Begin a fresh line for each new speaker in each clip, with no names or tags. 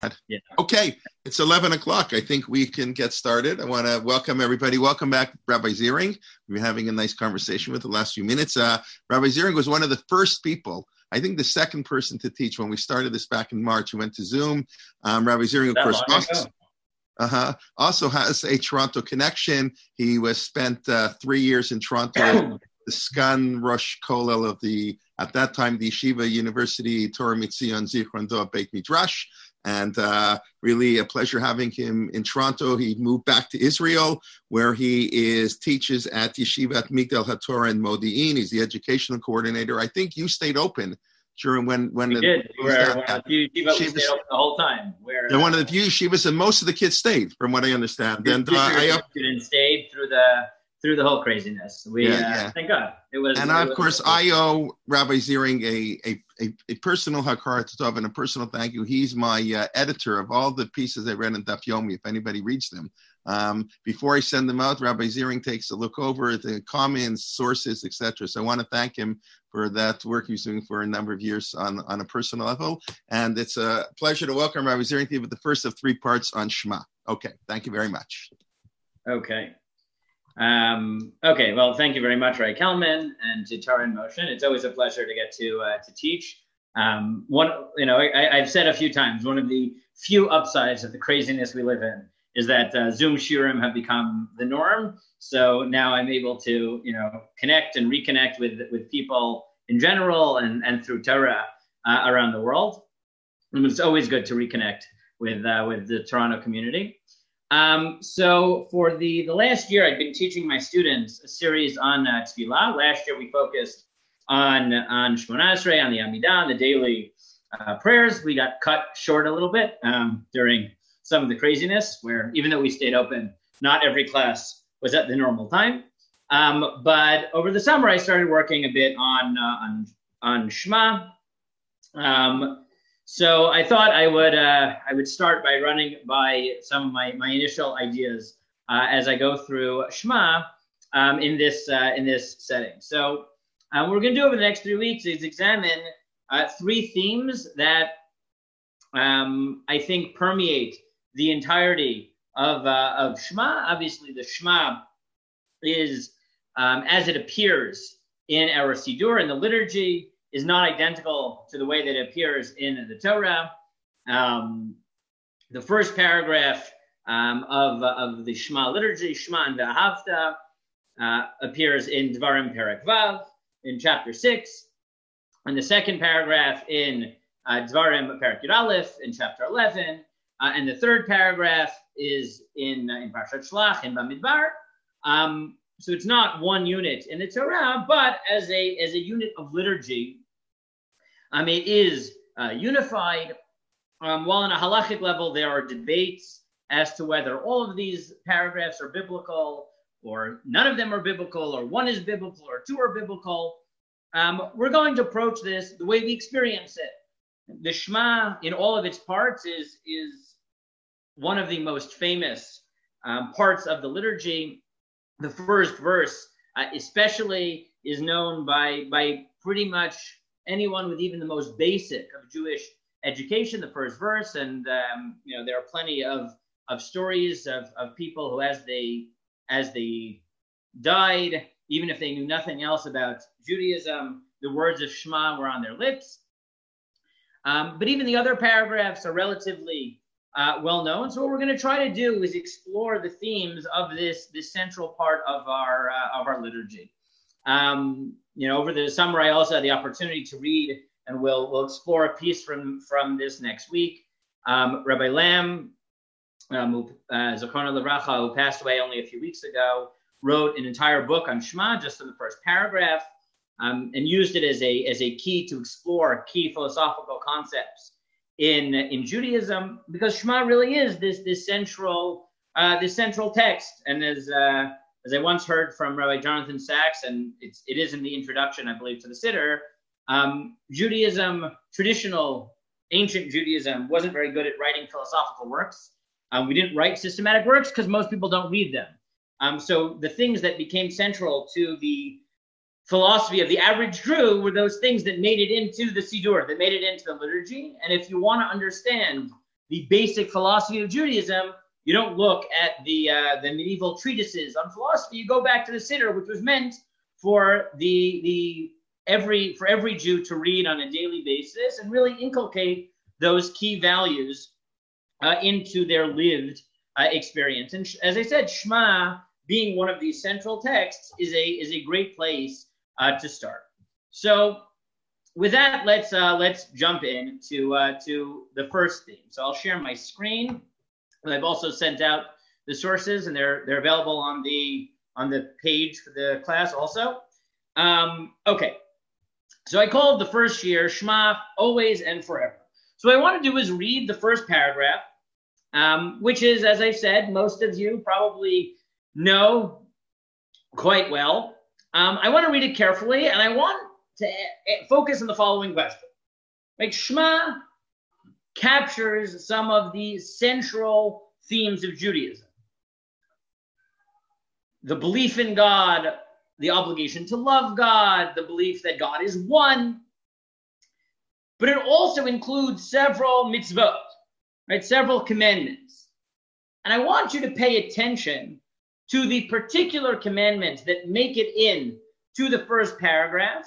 Yeah.
Okay, it's 11 o'clock. I think we can get started. I want to welcome everybody. Welcome back, Rabbi Ziering. We've been having a nice conversation with the last few minutes. Rabbi Ziering was one of the first people, I think the second person to teach when we started this back in March. He went to Zoom. Rabbi Ziering, of course, also has a Toronto connection. He was spent 3 years in Toronto, the Sgan Rosh Kollel of the, at that time, the Yeshiva University Torah Mitzion Zichron Dov Beit Midrash. And really a pleasure having him in Toronto. He moved back to Israel, where he teaches at Yeshivat Migdal HaTorah in Modi'in. He's the educational coordinator. I think you stayed open during when
we did. We were one of the few yeshivas we stayed open the whole time.
They're one of the few yeshivas, and most of the kids stayed, from what I understand. And
students stayed through the whole craziness. Thank God. It was.
And of course, I owe Rabbi Ziering a personal hakarat tov and a personal thank you. He's my editor of all the pieces I read in Daf Yomi, if anybody reads them. Before I send them out, Rabbi Ziering takes a look over the comments, sources, etc. So I want to thank him for that work he's doing for a number of years on a personal level. And it's a pleasure to welcome Rabbi Ziering to you with the first of 3 parts on Shema. Okay, thank you very much.
Okay. Well, thank you very much, Ray Kelman, and to Torah in Motion. It's always a pleasure to get to teach. I've said a few times, one of the few upsides of the craziness we live in is that Zoom shiurim have become the norm. So now I'm able to, connect and reconnect with people in general and through Torah around the world. And it's always good to reconnect with the Toronto community. So for the last year, I've been teaching my students a series on Tefillah. Last year, we focused on Shmona Esrei, on the Amidah, the daily prayers. We got cut short a little bit during some of the craziness, where even though we stayed open, not every class was at the normal time. But over the summer, I started working a bit on Shema. So I thought I would start by running by some of my initial ideas as I go through Shema in this setting. So what we're going to do over the next 3 weeks is examine 3 themes that I think permeate the entirety of Shema. Obviously, the Shema is, as it appears in our Siddur, in the liturgy, is not identical to the way that it appears in the Torah. The first paragraph of the Shema liturgy, Shema and V'ahavta, appears in Dvarim Perek Vav in chapter 6, and the second paragraph in Dvarim Perek Yud Aleph in chapter 11, and the third paragraph is in Parashat Shlach in Bamidbar. So it's not one unit in the Torah, but as a unit of liturgy, it is unified. While on a halachic level, there are debates as to whether all of these paragraphs are biblical, or none of them are biblical, or one is biblical, or 2 are biblical. We're going to approach this the way we experience it. The Shema, in all of its parts, is one of the most famous parts of the liturgy. The first verse, especially, is known by pretty much anyone with even the most basic of Jewish education. The first verse, and there are plenty of stories of people who, as they died, even if they knew nothing else about Judaism, the words of Shema were on their lips. But even the other paragraphs are relatively well known. So what we're going to try to do is explore the themes of this central part of our liturgy. Over the summer, I also had the opportunity to read, and we'll explore a piece from this next week. Rabbi Lamb, Zechrono Livracha, who passed away only a few weeks ago, wrote an entire book on Shema, just in the first paragraph, and used it as a key to explore key philosophical concepts in Judaism, because Shema really is this central text. And as I once heard from Rabbi Jonathan Sachs, and it is in the introduction, I believe, to the Siddur, Judaism, traditional ancient Judaism, wasn't very good at writing philosophical works. We didn't write systematic works because most people don't read them. So the things that became central to the philosophy of the average Jew were those things that made it into the Siddur, that made it into the liturgy. And if you want to understand the basic philosophy of Judaism, you don't look at the medieval treatises on philosophy. You go back to the Siddur, which was meant for every Jew to read on a daily basis and really inculcate those key values into their lived experience. And as I said, Shema, being one of these central texts, is a great place to start. So with that, let's jump in to the first theme. So I'll share my screen. I've also sent out the sources, and they're available on the page for the class also. Okay, so I called the first year Shema, always and forever. So what I want to do is read the first paragraph, which is, as I said, most of you probably know quite well. I want to read it carefully, and I want to focus on the following question. Like, Shema captures some of the central themes of Judaism. The belief in God, the obligation to love God, the belief that God is one. But it also includes several mitzvot, right? Several commandments. And I want you to pay attention to the particular commandments that make it in to the first paragraph,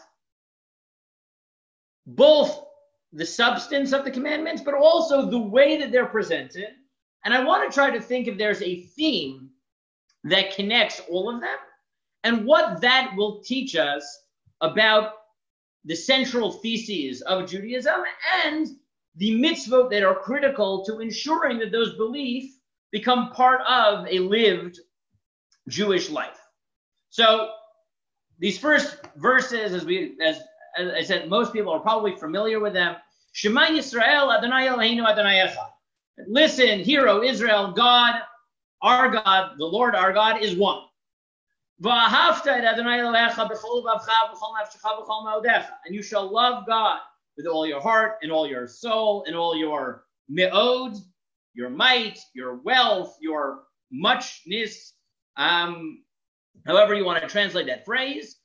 both the substance of the commandments, but also the way that they're presented. And I want to try to think if there's a theme that connects all of them and what that will teach us about the central theses of Judaism and the mitzvot that are critical to ensuring that those beliefs become part of a lived Jewish life. So these first verses, as I said, most people are probably familiar with them. Shema Yisrael, Adonai Eloheinu, Adonai Echad. Listen, hear, O Israel, God, our God, the Lord our God, is one. And you shall love God with all your heart and all your soul and all your me'od, your might, your wealth, your muchness, however you want to translate that phrase.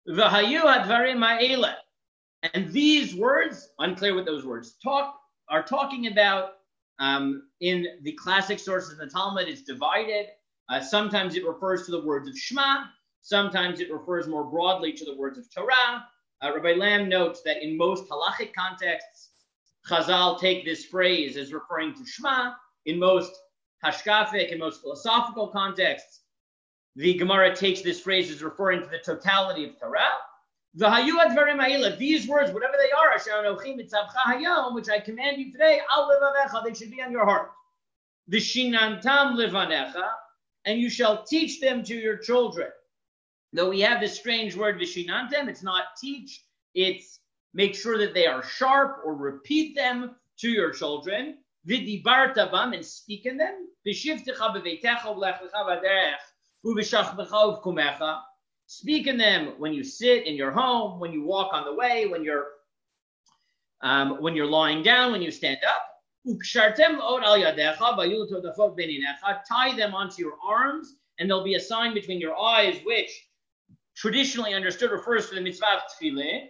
And these words, unclear what those words are talking about. In the classic sources of the Talmud, it's divided. Sometimes it refers to the words of Shema. Sometimes it refers more broadly to the words of Torah. Rabbi Lamb notes that in most halachic contexts, Chazal take this phrase as referring to Shema. In most hashkafic and most philosophical contexts, the Gemara takes this phrase as referring to the totality of Torah. These words, whatever they are, which I command you today, they should be on your heart. Vishinantam livanecha, and you shall teach them to your children. Though we have this strange word, vishinantam, it's not teach, it's make sure that they are sharp or repeat them to your children. Vidibarta bam, and speak in them. Vishivtecha beveitecha v'lechlecha v'derech uv'shachbecha uv'kumecha. Speak in them when you sit in your home, when you walk on the way, when you're lying down, when you stand up. Tie them onto your arms, and there'll be a sign between your eyes, which traditionally understood refers to the mitzvah of tefillah.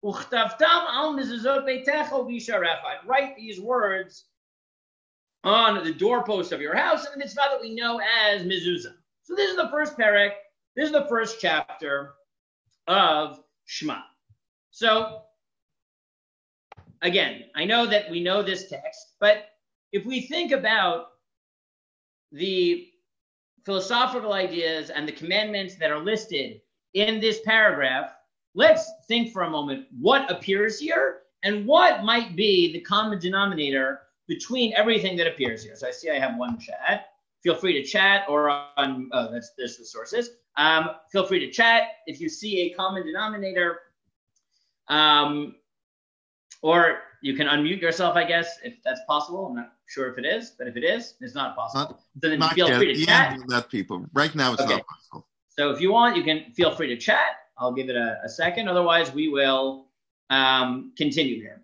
Write these words on the doorpost of your house, and the mitzvah that we know as mezuzah. So this is the first parak. This is the first chapter of Shema. So, again, I know that we know this text, but if we think about the philosophical ideas and the commandments that are listed in this paragraph, let's think for a moment what appears here and what might be the common denominator between everything that appears here. So I see I have one chat. Feel free to chat, or on, there's the sources. Feel free to chat if you see a common denominator, or you can unmute yourself, I guess, if that's possible. I'm not sure if it is, but if it is, it's not possible. So then feel free to chat.
That people. Right now, it's not possible.
So if you want, you can feel free to chat. I'll give it a second. Otherwise, we will continue here.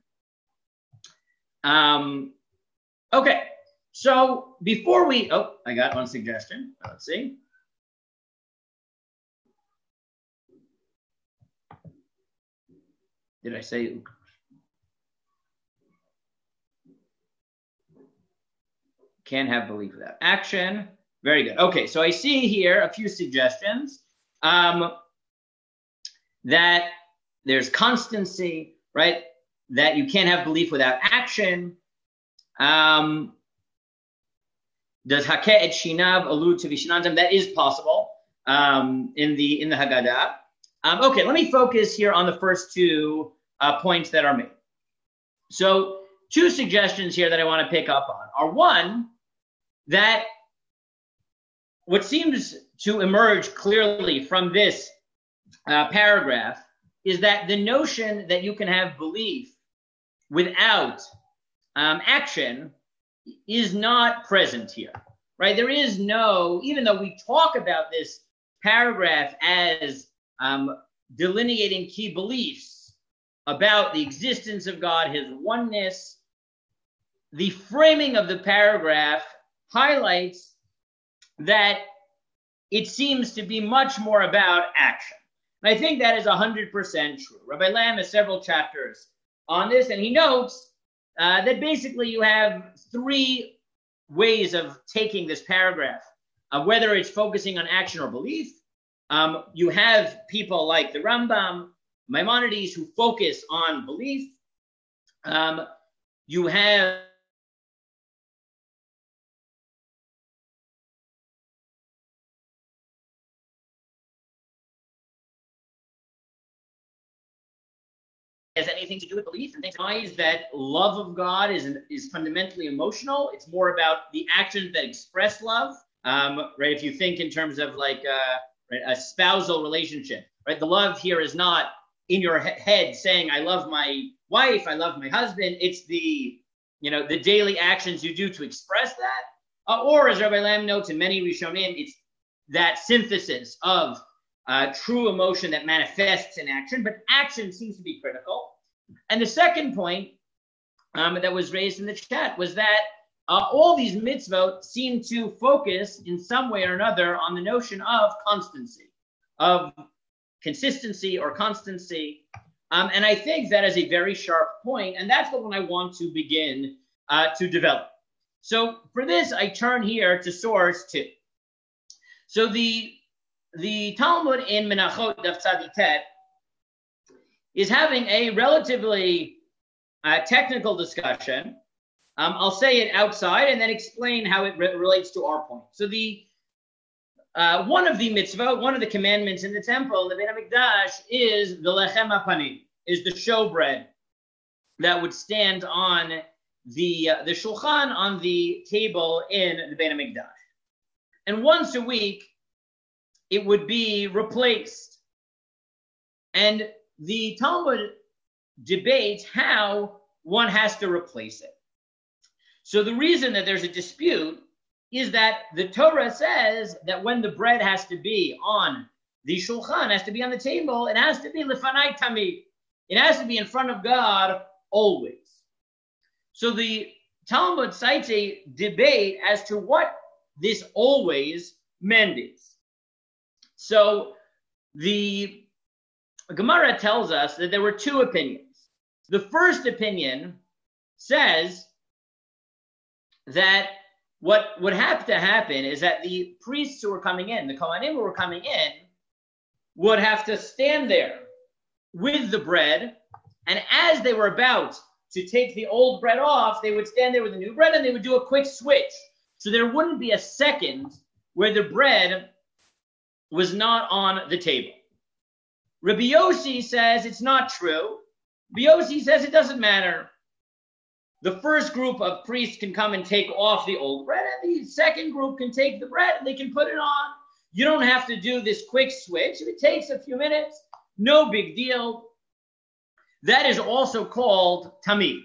Okay. So before we, I got one suggestion. Let's see. Did I say? Can't have belief without action. Very good. Okay, so I see here a few suggestions. That there's constancy, right? That you can't have belief without action. Does Hakeh et Shinav allude to Vishnantam? That is possible in the Haggadah. Okay, let me focus here on the first two points that are made. So two suggestions here that I want to pick up on are, one, that what seems to emerge clearly from this paragraph is that the notion that you can have belief without action is not present here, right? There is no, even though we talk about this paragraph as delineating key beliefs about the existence of God, his oneness, the framing of the paragraph highlights that it seems to be much more about action. And I think that is 100% true. Rabbi Lamb has several chapters on this, and he notes that basically you have three ways of taking this paragraph, whether it's focusing on action or belief. You have people like the Rambam, Maimonides, who focus on belief. You have has anything to do with belief, and implies that love of God is fundamentally emotional. It's more about the actions that express love, right? If you think in terms of like a spousal relationship, right? The love here is not in your head saying, I love my wife, I love my husband. It's the daily actions you do to express that. Or as Rabbi Lamb notes in many Rishonim, it's that synthesis of true emotion that manifests in action, but action seems to be critical. And the second point that was raised in the chat was that all these mitzvot seem to focus in some way or another on the notion of constancy, of consistency or constancy. And I think that is a very sharp point, and that's the one I want to begin to develop. So for this, I turn here to source 2. So the Talmud in Menachot Daf Tzadi Tet is having a relatively technical discussion. I'll say it outside and then explain how it relates to our point. So the one of the mitzvah, one of the commandments in the temple, the Beit HaMikdash, is the lechem hapanim, is the showbread that would stand on the shulchan on the table in the Beit HaMikdash. And once a week, it would be replaced. And the Talmud debates how one has to replace it. So the reason that there's a dispute is that the Torah says that when the bread has to be on the shulchan, has to be on the table, it has to be lefanai tamid. It has to be in front of God always. So the Talmud cites a debate as to what this always means. So the Gemara tells us that there were two opinions. The first opinion says that what would have to happen is that the priests who were coming in, the Kohanim who were coming in, would have to stand there with the bread, and as they were about to take the old bread off, they would stand there with the new bread and they would do a quick switch. So there wouldn't be a second where the bread was not on the table. Rabbi Yossi says it's not true. Rabbi Yossi says it doesn't matter. The first group of priests can come and take off the old bread, and the second group can take the bread and they can put it on. You don't have to do this quick switch. If it takes a few minutes, no big deal. That is also called tamid.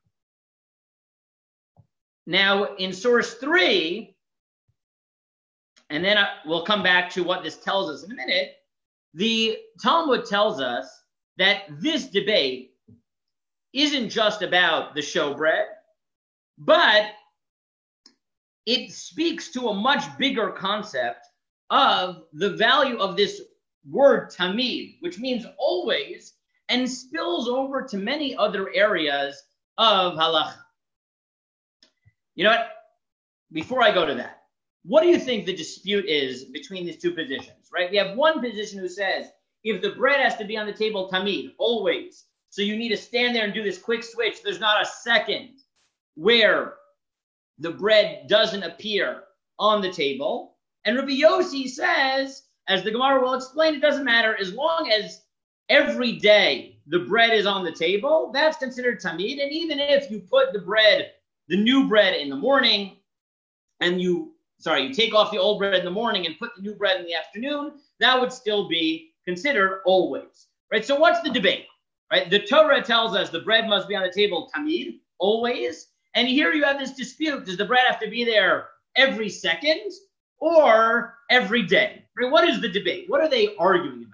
Now, in source 3, and then we'll come back to what this tells us in a minute, the Talmud tells us that this debate isn't just about the showbread, but it speaks to a much bigger concept of the value of this word tamid, which means always, and spills over to many other areas of halacha. You know what? before I go to that, what do you think the dispute is between these two positions, right? We have one position who says, if the bread has to be on the table, tamid, always, so you need to stand there and do this quick switch, there's not a second where the bread doesn't appear on the table. And Rabbi Yossi says, as the Gemara will explain, it doesn't matter, as long as every day the bread is on the table, that's considered tamid. And even if you put the new bread in the morning, and you take off the old bread in the morning and put the new bread in the afternoon, that would still be considered always, right? So what's the debate, right? The Torah tells us the bread must be on the table tamid, always. And here you have this dispute. Does the bread have to be there every second or every day? Right? What is the debate? What are they arguing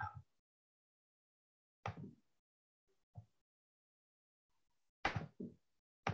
about?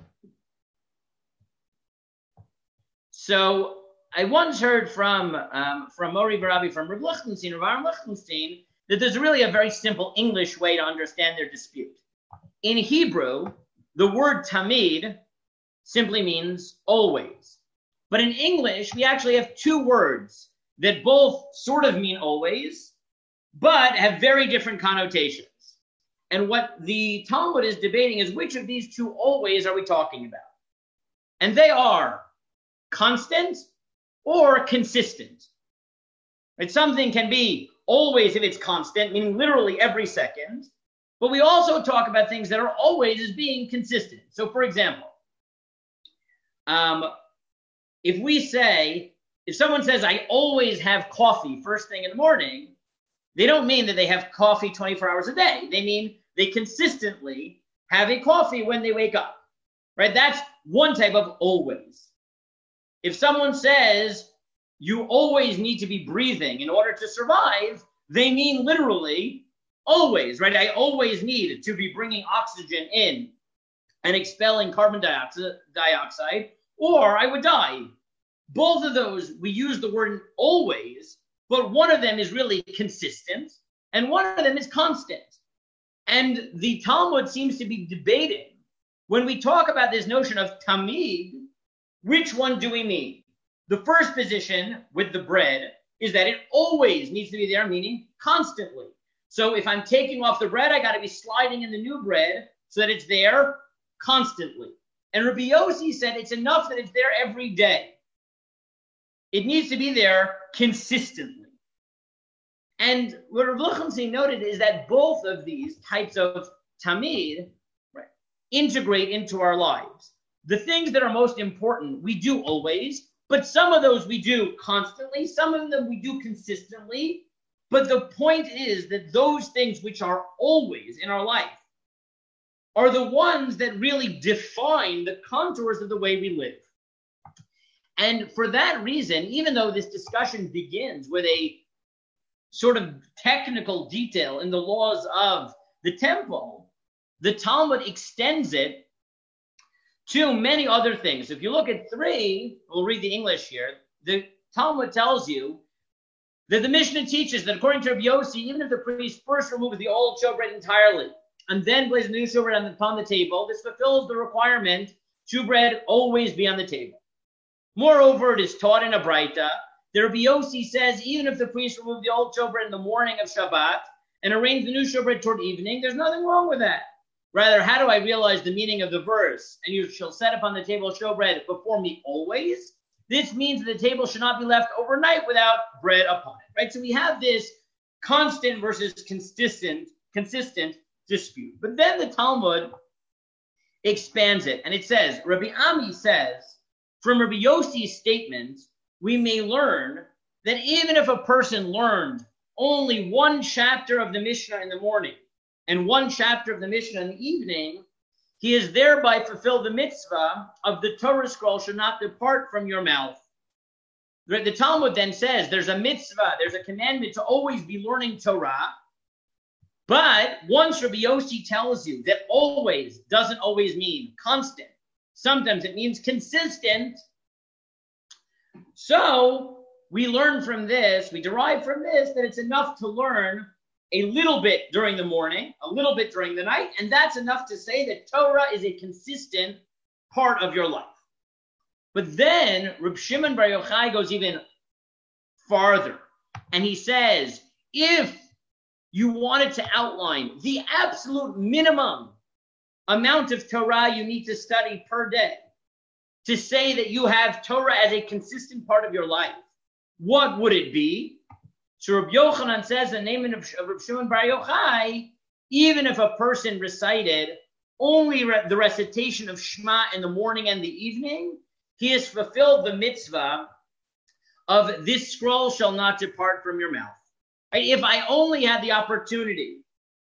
So I once heard from Mori Barabi, from Rav Lichtenstein, Rav Aaron Lichtenstein, that there's really a very simple English way to understand their dispute. In Hebrew, the word tamid simply means always. But in English, we actually have two words that both sort of mean always, but have very different connotations. And what the Talmud is debating is which of these two always are we talking about? And they are constant or consistent. Right? Something can be always if it's constant, meaning literally every second, but we also talk about things that are always as being consistent. So for example, if someone says, I always have coffee first thing in the morning, they don't mean that they have coffee 24 hours a day. They mean they consistently have a coffee when they wake up, right? That's one type of always. If someone says, you always need to be breathing in order to survive, they mean literally always, right? I always need to be bringing oxygen in and expelling carbon dioxide, or I would die. Both of those, we use the word always, but one of them is really consistent, and one of them is constant. And the Talmud seems to be debating, when we talk about this notion of tamid, which one do we mean? The first position with the bread is that it always needs to be there, meaning constantly. So if I'm taking off the bread, I got to be sliding in the new bread so that it's there constantly. And Rabbi Yossi said it's enough that it's there every day. It needs to be there consistently. And what Rav Lichtenstein noted is that both of these types of tamid, right, integrate into our lives. The things that are most important, we do always, but some of those we do constantly, some of them we do consistently. But the point is that those things which are always in our life are the ones that really define the contours of the way we live. And for that reason, even though this discussion begins with a sort of technical detail in the laws of the temple, the Talmud extends it to many other things. If you look at 3, we'll read the English here, the Talmud tells you that the Mishnah teaches that according to Rabbi Yossi, even if the priest first removes the old showbread entirely and then places the new showbread upon the table, this fulfills the requirement showbread always be on the table. Moreover, it is taught in a Braita that Rabbi Yossi says even if the priest removed the old showbread in the morning of Shabbat and arranged the new showbread toward evening, there's nothing wrong with that. Rather, how do I realize the meaning of the verse? And you shall set upon the table showbread before me always. This means that the table should not be left overnight without bread upon it, right? So we have this constant versus consistent dispute. But then the Talmud expands it, and it says, Rabbi Ami says, from Rabbi Yossi's statement, we may learn that even if a person learned only one chapter of the Mishnah in the morning and one chapter of the Mishnah in the evening, he has thereby fulfilled the mitzvah of the Torah scroll should not depart from your mouth. The Talmud then says there's a mitzvah, there's a commandment to always be learning Torah. But once Rabbi Yossi tells you that always doesn't always mean constant, sometimes it means consistent. So we learn from this, we derive from this that it's enough to learn a little bit during the morning, a little bit during the night, and that's enough to say that Torah is a consistent part of your life. But then Reb Shimon Bar Yochai goes even farther. And he says, if you wanted to outline the absolute minimum amount of Torah you need to study per day to say that you have Torah as a consistent part of your life, what would it be? So Reb Yochanan says, the name of Reb Shimon Bar Yochai, even if a person recited only the recitation of Shema in the morning and the evening, he has fulfilled the mitzvah of this scroll shall not depart from your mouth. Right? If I only had the opportunity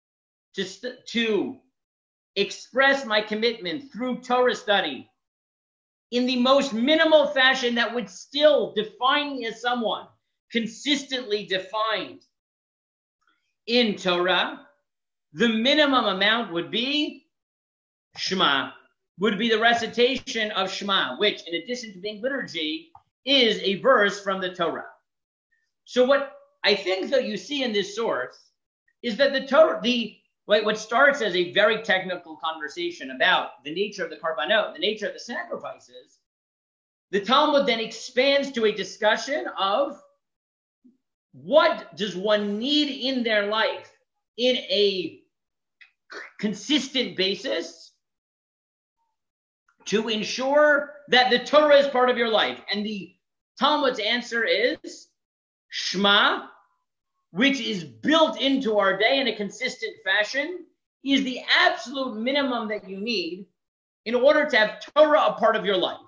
to express my commitment through Torah study in the most minimal fashion that would still define me as someone consistently defined in Torah, the minimum amount would be Shema, would be the recitation of Shema, which, in addition to being liturgy, is a verse from the Torah. So what I think that you see in this source is that the Torah, what starts as a very technical conversation about the nature of the karbanot, the nature of the sacrifices, the Talmud then expands to a discussion of what does one need in their life in a consistent basis to ensure that the Torah is part of your life. And the Talmud's answer is Shema, which is built into our day in a consistent fashion, is the absolute minimum that you need in order to have Torah a part of your life.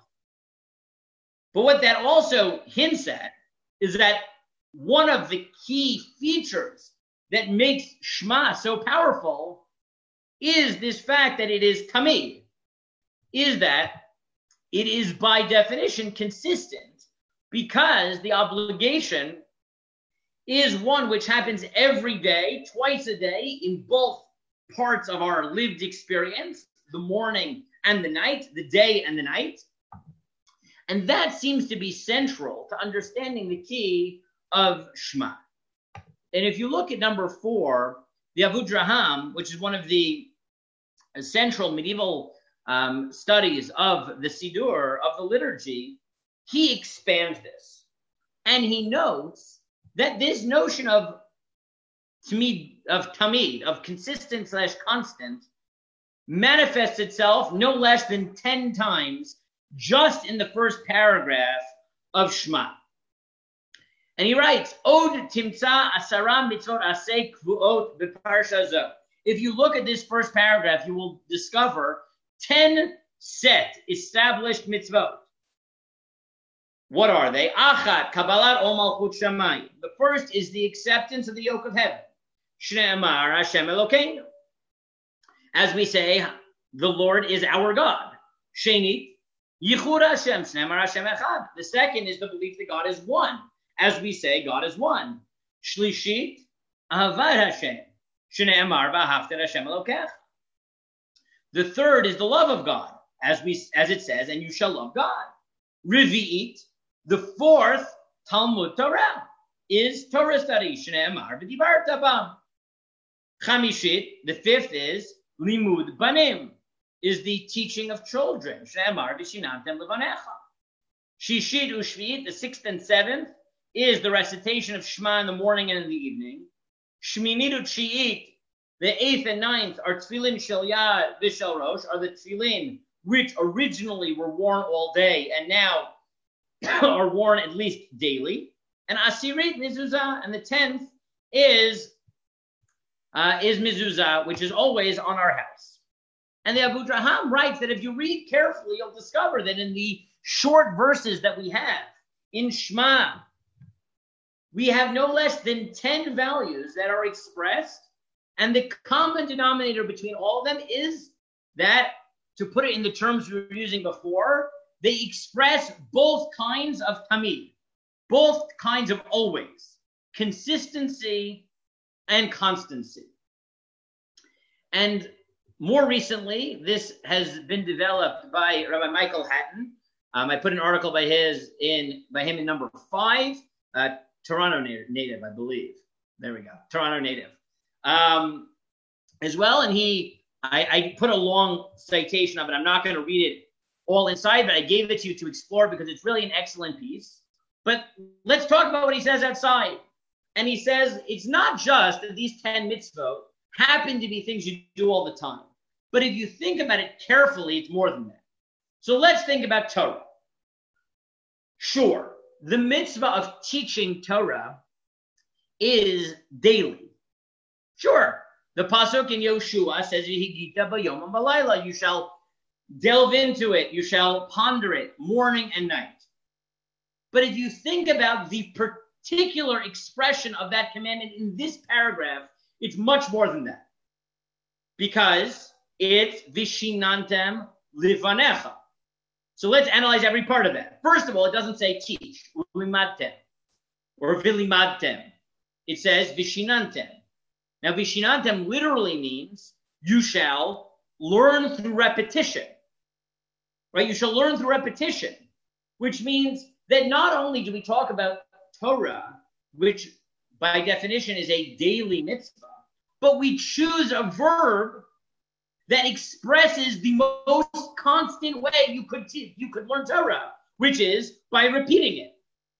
But what that also hints at is that one of the key features that makes Shema so powerful is this fact that it is tamid, is that it is by definition consistent, because the obligation is one which happens every day, twice a day, in both parts of our lived experience, the morning and the night, the day and the night. And that seems to be central to understanding the key of Shema. And if you look at number 4, the Avudraham, which is one of the central medieval studies of the Siddur, of the liturgy, he expands this. And he notes that this notion of tamid, of consistent / constant, manifests itself no less than 10 times just in the first paragraph of Shema. And he writes, Od timtza asara mitzvot aseh kvuot b'parsha zo. If you look at this first paragraph, you will discover 10 set established mitzvot. What are they? Achat, Kabbalat Ol Malchut Shamayim. The first is the acceptance of the yoke of heaven. Shne'emar Hashem Elokeinu. As we say, the Lord is our God. Shenit, Yichud Hashem, Shne'emar Hashem Echad. The second is the belief that God is one. As we say, God is one. Shlishit, Ahavat Hashem. Shne'emar V'ahavta Hashem Elokecha. The third is the love of God, as it says, and you shall love God. Revi'it, the fourth, Talmud Torah, is Torah study. Shne'emar v'dibarta bam. Chamishit, the fifth is Limud Banim, is the teaching of children. Shne'emar v'shinantem levanecha. Shishit u'shvi'it, the sixth and seventh, is the recitation of Shema in the morning and in the evening. Shminit u'tshi'it, the eighth and ninth, are Tefillin Shel Yad v'Shel Rosh, are the Tefillin which originally were worn all day and now are worn at least daily. And Asirit Mezuzah, and the 10th is Mezuzah, which is always on our house. And the Avudraham writes that if you read carefully, you'll discover that in the short verses that we have in Shema, we have no less than 10 values that are expressed, and the common denominator between all of them is that, to put it in the terms we were using before, they express both kinds of tamid, both kinds of always, consistency and constancy. And more recently, this has been developed by Rabbi Michael Hatton. I put an article by him in number 5, Toronto native, I believe. There we go, Toronto native. As well, and I put a long citation of it. I'm not going to read it all inside, but I gave it to you to explore because it's really an excellent piece. But let's talk about what he says outside. And he says it's not just that these 10 mitzvot happen to be things you do all the time. But if you think about it carefully, it's more than that. So let's think about Torah. Sure, the mitzvah of teaching Torah is daily. Sure, the pasuk in Yoshua says, you shall delve into it, you shall ponder it morning and night. But if you think about the particular expression of that commandment in this paragraph, it's much more than that. Because it's vishinantem livanecha. So let's analyze every part of that. First of all, it doesn't say teach, ulimadtem, or vilimadtem. It says vishinantem. Now, vishinantem literally means you shall learn through repetition. Right? You shall learn through repetition, which means that not only do we talk about Torah, which by definition is a daily mitzvah, but we choose a verb that expresses the most constant way you could learn Torah, which is by repeating it.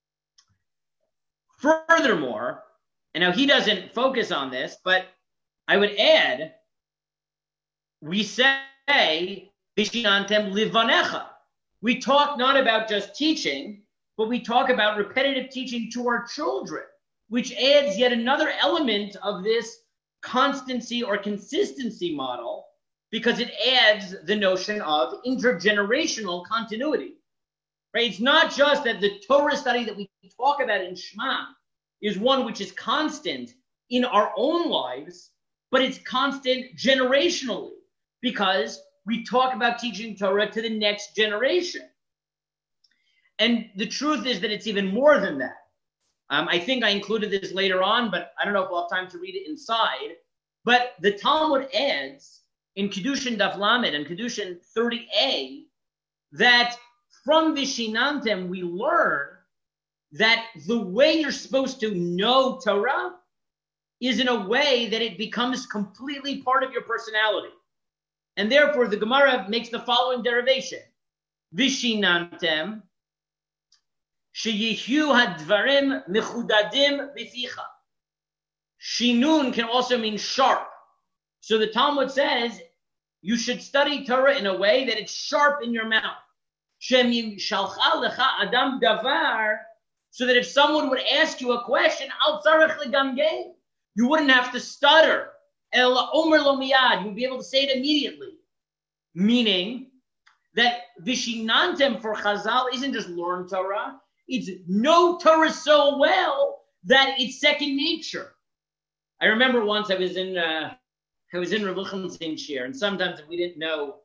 Furthermore, and now he doesn't focus on this, but I would add, we say, Vishinantem livanecha. We talk not about just teaching, but we talk about repetitive teaching to our children, which adds yet another element of this constancy or consistency model, because it adds the notion of intergenerational continuity. Right? It's not just that the Torah study that we talk about in Shema is one which is constant in our own lives, but it's constant generationally, because we talk about teaching Torah to the next generation. And the truth is that it's even more than that. I think I included this later on, but I don't know if we'll have time to read it inside. But the Talmud adds in Kedushin Daf Lamed and Kedushin 30a that from Vishinantem we learn that the way you're supposed to know Torah is in a way that it becomes completely part of your personality. And therefore, the Gemara makes the following derivation. Vishinantem sheyihyu hadvarim mechudadim b'ficha. Shinun can also mean sharp. So the Talmud says you should study Torah in a way that it's sharp in your mouth. Shem shalcha lecha adam davar, so that if someone would ask you a question, al tzarech legamgem, you wouldn't have to stutter. El omer lo miyad, you would be able to say it immediately. Meaning that Vishinantem for Chazal isn't just learn Torah, it's know Torah so well that it's second nature. I remember once I was in Rav Lichtenstein's shir, and sometimes if we didn't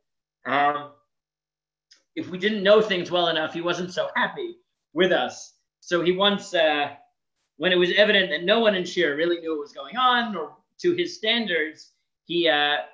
know things well enough, he wasn't so happy with us. So he once, when it was evident that no one in shir really knew what was going on, or to his standards, he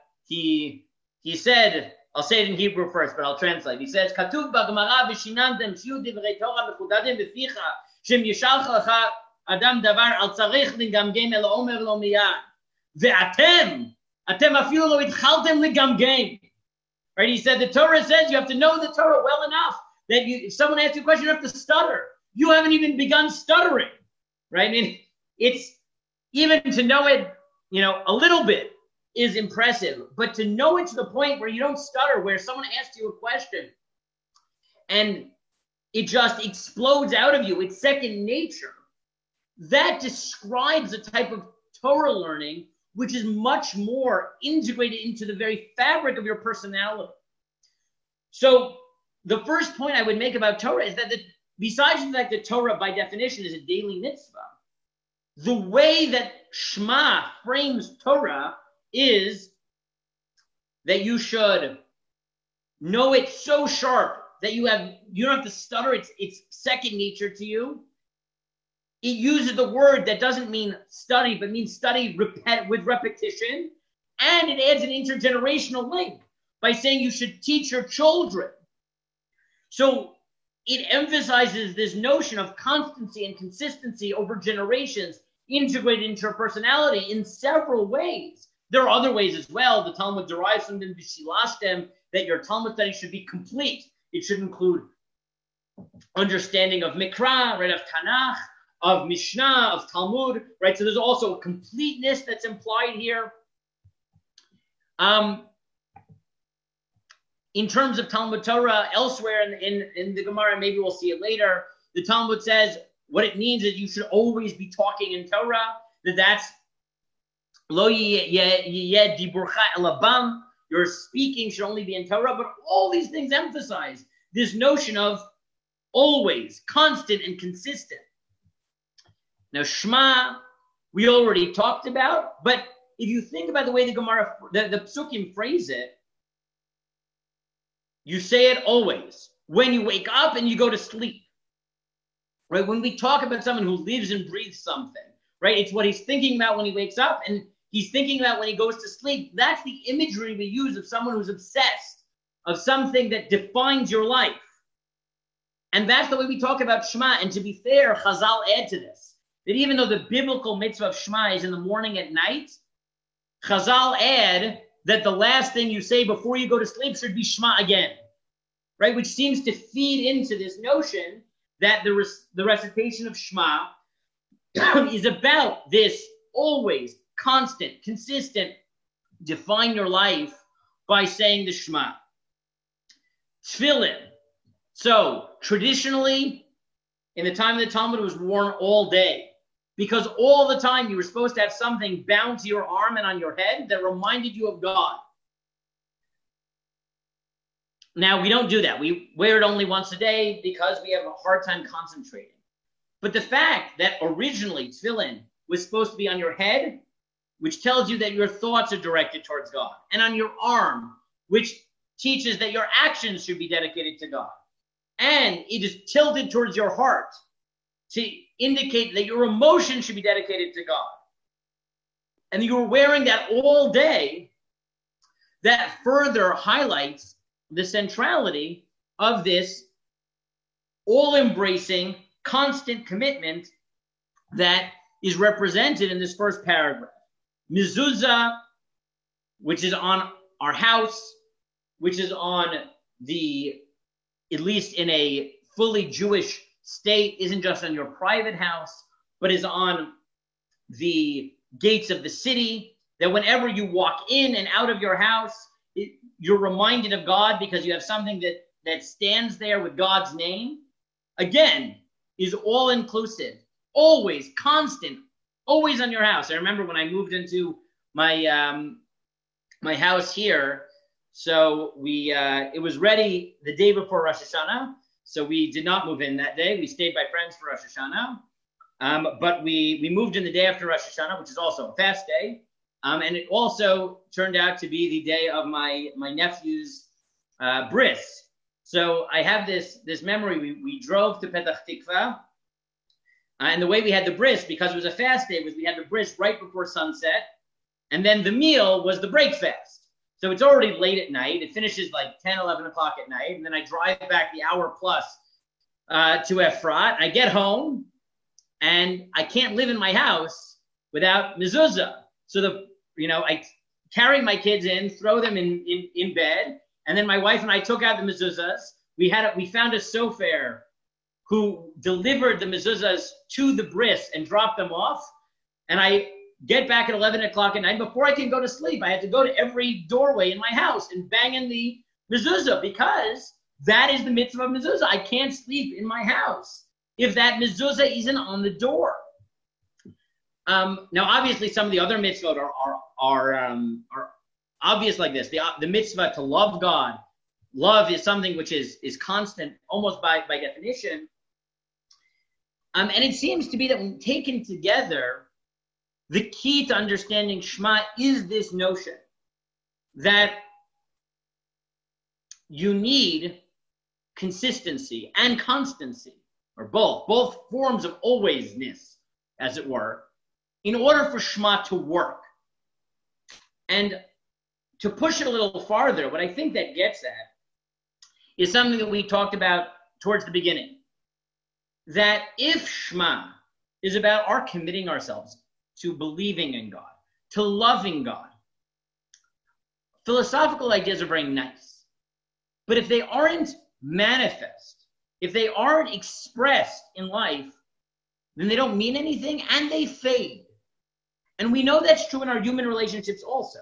said, I'll say it in Hebrew first, but I'll translate. He says, "Katuv b'Gemara v'shinantem shiu divrei Torah mechudadim b'ficha shem yishalch lecha adam davar al tzarich ligamgem el omer lo miyad ve'atem afilu lo itchaltem ligamgem." Right? He said the Torah says you have to know the Torah well enough that if someone asks you a question, you have to stutter. You haven't even begun stuttering. Right? I mean, it's even to know it, a little bit is impressive, but to know it to the point where you don't stutter, where someone asks you a question and it just explodes out of you, it's second nature, that describes a type of Torah learning which is much more integrated into the very fabric of your personality. So the first point I would make about Torah is that besides the fact that Torah by definition is a daily mitzvah, the way that Shema frames Torah is that you should know it so sharp that you don't have to stutter. It's second nature to you. It uses the word that doesn't mean study, but means study with repetition. And it adds an intergenerational link by saying you should teach your children. So it emphasizes this notion of constancy and consistency over generations integrated into your personality in several ways. There are other ways as well. The Talmud derives from them, B'shilashtem, that your Talmud study should be complete. It should include understanding of Mikra, right, of Tanakh, of Mishnah, of Talmud, right? So there's also a completeness that's implied here. In terms of Talmud Torah, elsewhere in the Gemara, maybe we'll see it later, the Talmud says what it means is you should always be talking in Torah, that's lo yeh diburcha elabam, your speaking should only be in Torah, but all these things emphasize this notion of always, constant and consistent. Now, Shema, we already talked about, but if you think about the way the Gemara, the Psukim phrase it, you say it always. When you wake up and you go to sleep, right? When we talk about someone who lives and breathes something, right? It's what he's thinking about when he wakes up and he's thinking about when he goes to sleep. That's the imagery we use of someone who's obsessed, of something that defines your life. And that's the way we talk about Shema. And to be fair, Chazal add to this, that even though the biblical mitzvah of Shema is in the morning at night, Chazal add that the last thing you say before you go to sleep should be Shema again, right? Which seems to feed into this notion that the recitation of Shema is about this always, constant, consistent, define your life by saying the Shema. Tefillin. So, traditionally, in the time of the Talmud, it was worn all day. Because all the time you were supposed to have something bound to your arm and on your head that reminded you of God. Now, we don't do that. We wear it only once a day because we have a hard time concentrating. But the fact that originally tefillin was supposed to be on your head, which tells you that your thoughts are directed towards God, and on your arm, which teaches that your actions should be dedicated to God, and it is tilted towards your heart to indicate that your emotion should be dedicated to God. And you're wearing that all day, that further highlights the centrality of this all-embracing, constant commitment that is represented in this first paragraph. Mezuzah, which is on our house, which is on the, at least in a fully Jewish state, isn't just on your private house, but is on the gates of the city, that whenever you walk in and out of your house, you're reminded of God because you have something that stands there with God's name. Again, is all-inclusive, always, constant, always on your house. I remember when I moved into my my house here, so it was ready the day before Rosh Hashanah, so we did not move in that day. We stayed by friends for Rosh Hashanah, but we moved in the day after Rosh Hashanah, which is also a fast day, and it also turned out to be the day of my nephew's bris. So I have this memory. We drove to Petach Tikva, and the way we had the bris, because it was a fast day, was we had the bris right before sunset, and then the meal was the break fast. So it's already late at night. It finishes like 10, 11 o'clock at night, and then I drive back the hour plus to Efrat. I get home, and I can't live in my house without mezuzah. So I carry my kids in, throw them in bed, and then my wife and I took out the mezuzahs. We found a sofer who delivered the mezuzahs to the bris and dropped them off. And I get back at 11 o'clock at night. Before I can go to sleep, I had to go to every doorway in my house and bang in the mezuzah, because that is the mitzvah of mezuzah. I can't sleep in my house if that mezuzah isn't on the door. Now, obviously, some of the other mitzvot are obvious like this. The mitzvah to love God. Love is something which is constant, almost by definition. And it seems to be that when taken together, the key to understanding Shema is this notion that you need consistency and constancy, or both forms of alwaysness, as it were, in order for Shema to work. And to push it a little farther, what I think that gets at is something that we talked about towards the beginning. That if Shema is about our committing ourselves to believing in God, to loving God, philosophical ideas are very nice. But if they aren't manifest, if they aren't expressed in life, then they don't mean anything and they fade. And we know that's true in our human relationships also.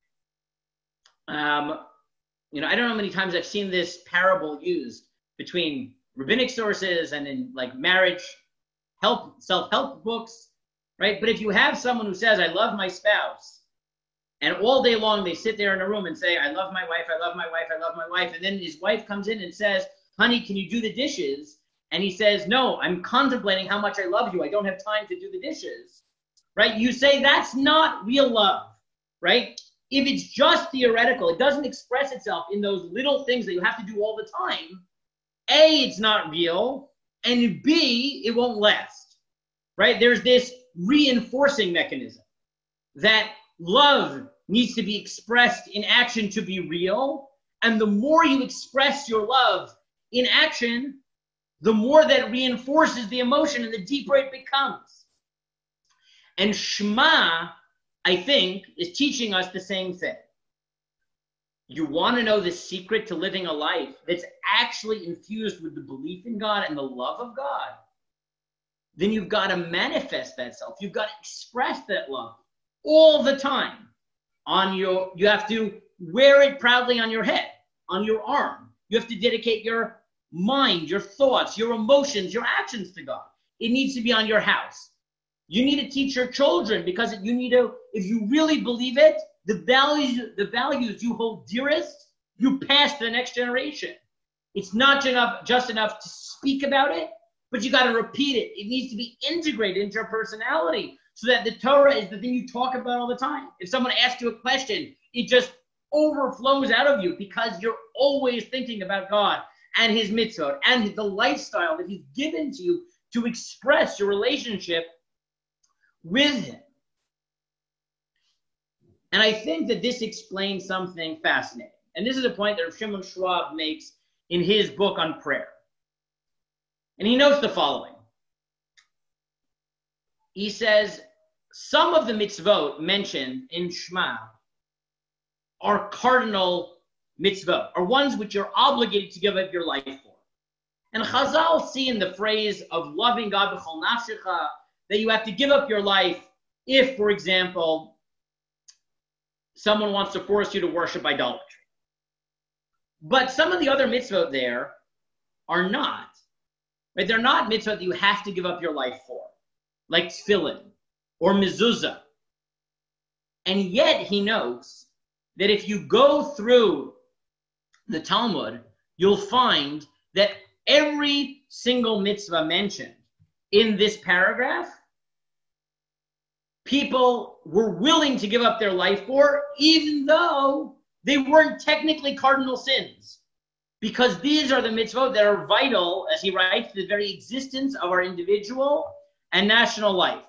I don't know how many times I've seen this parable used between rabbinic sources and in like marriage self-help books, right? But if you have someone who says, I love my spouse, and all day long they sit there in a room and say, I love my wife, I love my wife, I love my wife, and then his wife comes in and says, honey, can you do the dishes? And he says, no, I'm contemplating how much I love you. I don't have time to do the dishes, right? You say that's not real love, right? If it's just theoretical, it doesn't express itself in those little things that you have to do all the time. A, it's not real, and B, it won't last, right? There's this reinforcing mechanism that love needs to be expressed in action to be real, and the more you express your love in action, the more that reinforces the emotion and the deeper it becomes. And Shema, I think, is teaching us the same thing. You want to know the secret to living a life that's actually infused with the belief in God and the love of God, then you've got to manifest that self. You've got to express that love all the time. You have to wear it proudly on your head, on your arm. You have to dedicate your mind, your thoughts, your emotions, your actions to God. It needs to be on your house. You need to teach your children, because if you really believe it, the values you hold dearest, you pass to the next generation. It's not just enough to speak about it, but you got to repeat it. It needs to be integrated into your personality so that the Torah is the thing you talk about all the time. If someone asks you a question, it just overflows out of you because you're always thinking about God and his mitzvot and the lifestyle that he's given to you to express your relationship with him. And I think that this explains something fascinating. And this is a point that Rav Shimon Schwab makes in his book on prayer. And he notes the following. He says, some of the mitzvot mentioned in Shema are cardinal mitzvot, are ones which you're obligated to give up your life for. And Chazal see in the phrase of loving God b'chol nafshecha that you have to give up your life if, for example, someone wants to force you to worship idolatry. But some of the other mitzvot there are not. Right? They're not mitzvot that you have to give up your life for, like tefillin or mezuzah. And yet he notes that if you go through the Talmud, you'll find that every single mitzvah mentioned in this paragraph, people were willing to give up their life for, even though they weren't technically cardinal sins. Because these are the mitzvot that are vital, as he writes, to the very existence of our individual and national life.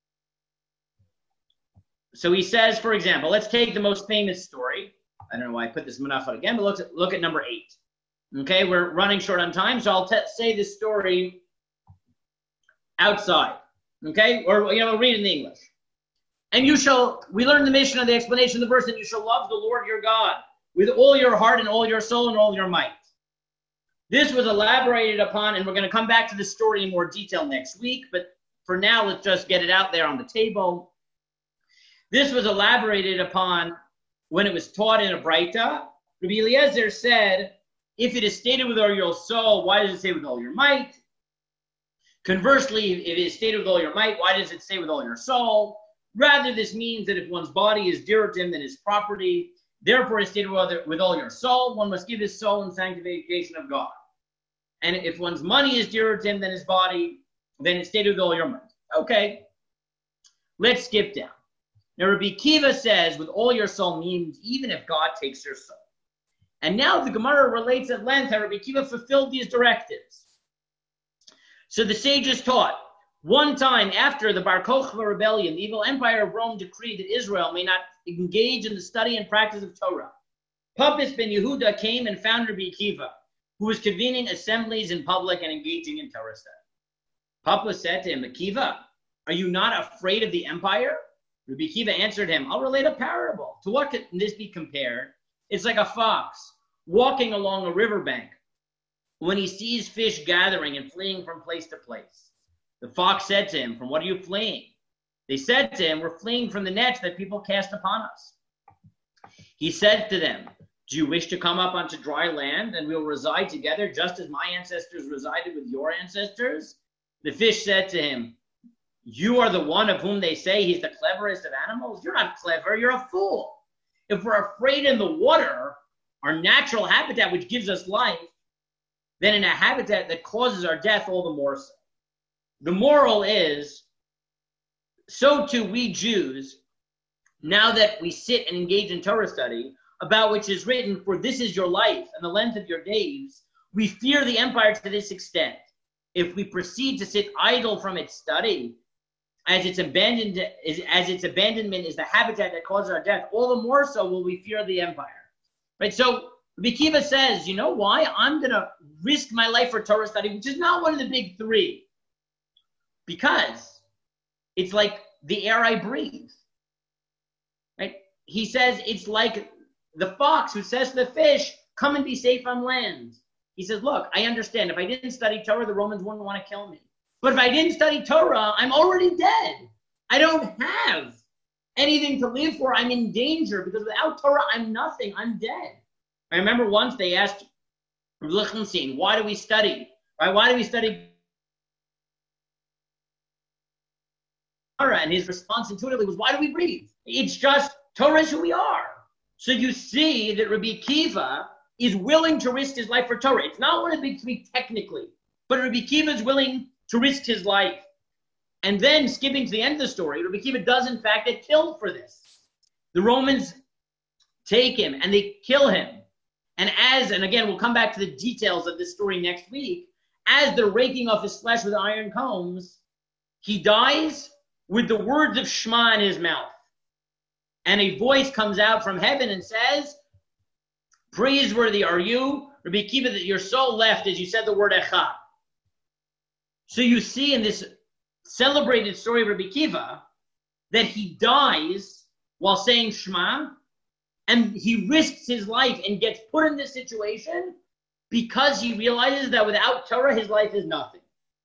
So he says, for example, let's take the most famous story. I don't know why I put this manafat again, but look at number 8. Okay, we're running short on time, so I'll say this story outside. Okay, or we'll read it in English. And we learn the mission of the explanation of the verse, and you shall love the Lord your God with all your heart and all your soul and all your might. This was elaborated upon, and we're going to come back to the story in more detail next week, but for now, let's just get it out there on the table. This was elaborated upon when it was taught in a Braita. Rabbi Eliezer said, if it is stated with all your soul, why does it say with all your might? Conversely, if it is stated with all your might, why does it say with all your soul? Rather, this means that if one's body is dearer to him than his property, therefore it's stated with all your soul, one must give his soul in sanctification of God. And if one's money is dearer to him than his body, then it's stated with all your might. Okay, let's skip down. Now, Rabbi Kiva says, with all your soul means even if God takes your soul. And now the Gemara relates at length how Rabbi Kiva fulfilled these directives. So the sages taught, one time after the Bar Kokhba rebellion, the evil empire of Rome decreed that Israel may not engage in the study and practice of Torah. Pappus ben Yehuda came and found Rabbi Kiva, who was convening assemblies in public and engaging in Torah study. Pappus said to him, Akiva, are you not afraid of the empire? Rabbi Kiva answered him, I'll relate a parable. To what can this be compared? It's like a fox walking along a riverbank when he sees fish gathering and fleeing from place to place. The fox said to him, "From what are you fleeing?" They said to him, "We're fleeing from the nets that people cast upon us." He said to them, "Do you wish to come up onto dry land, and we will reside together just as my ancestors resided with your ancestors?" The fish said to him, "You are the one of whom they say he's the cleverest of animals. You're not clever, you're a fool. If we're afraid in the water, our natural habitat which gives us life, then in a habitat that causes our death all the more so." The moral is, so too we Jews, now that we sit and engage in Torah study, about which is written, "For this is your life and the length of your days," we fear the empire to this extent. If we proceed to sit idle from its study, as its abandonment is the habitat that causes our death, all the more so will we fear the empire. Right? So Rabbi Akiva says, you know why? I'm going to risk my life for Torah study, which is not one of the big three. Because it's like the air I breathe. Right? He says it's like the fox who says to the fish, "Come and be safe on land." He says, look, I understand. If I didn't study Torah, the Romans wouldn't want to kill me. But if I didn't study Torah, I'm already dead. I don't have anything to live for. I'm in danger because without Torah, I'm nothing. I'm dead. I remember once they asked Lichtenstein, why do we study? Right? Why do we study Torah? And his response intuitively was, why do we breathe? It's just Torah is who we are. So you see that Rabbi Akiva is willing to risk his life for Torah. It's not one of the big three technically, but Rabbi Akiva is willing to risk his life. And then, skipping to the end of the story, Rabbi Akiva does in fact get killed for this. The Romans take him and they kill him. And again, we'll come back to the details of this story next week, as they're raking off his flesh with iron combs, he dies with the words of Shema in his mouth. And a voice comes out from heaven and says, "Praiseworthy are you, Rabbi Akiva, that your soul left as you said the word Echad." So you see in this celebrated story of Rabbi Akiva that he dies while saying Shema, and he risks his life and gets put in this situation because he realizes that without Torah, his life is nothing.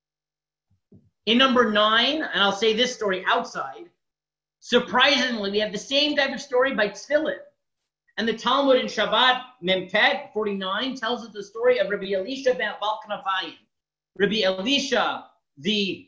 In number 9, and I'll say this story outside, surprisingly, we have the same type of story by Tefillin. And the Talmud in Shabbat, Memtet 49, tells us the story of Rabbi Elisha ben Baal Knafayim. Rabbi Elisha, the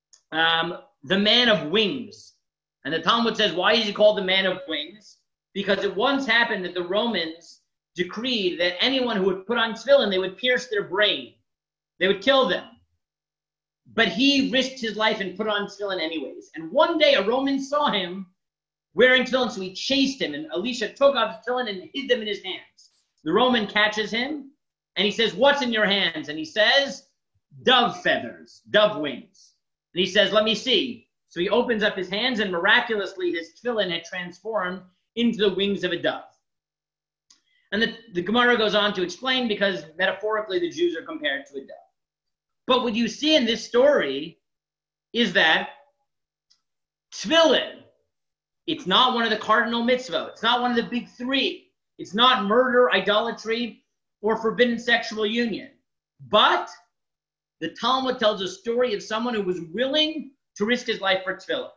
man of wings. And the Talmud says, why is he called the man of wings? Because it once happened that the Romans decreed that anyone who would put on tefillin, they would pierce their brain. They would kill them. But he risked his life and put on tefillin anyways. And one day a Roman saw him wearing tefillin, so he chased him. And Elisha took off the tefillin and hid them in his hands. The Roman catches him, and he says, "What's in your hands?" And he says, "Dove feathers, dove wings." And he says, "Let me see." So he opens up his hands, and miraculously his tefillin had transformed into the wings of a dove. And the Gemara goes on to explain, because metaphorically the Jews are compared to a dove. But what you see in this story is that tefillin, it's not one of the cardinal mitzvot. It's not one of the big three. It's not murder, idolatry, or forbidden sexual union. But the Talmud tells a story of someone who was willing to risk his life for tefillin.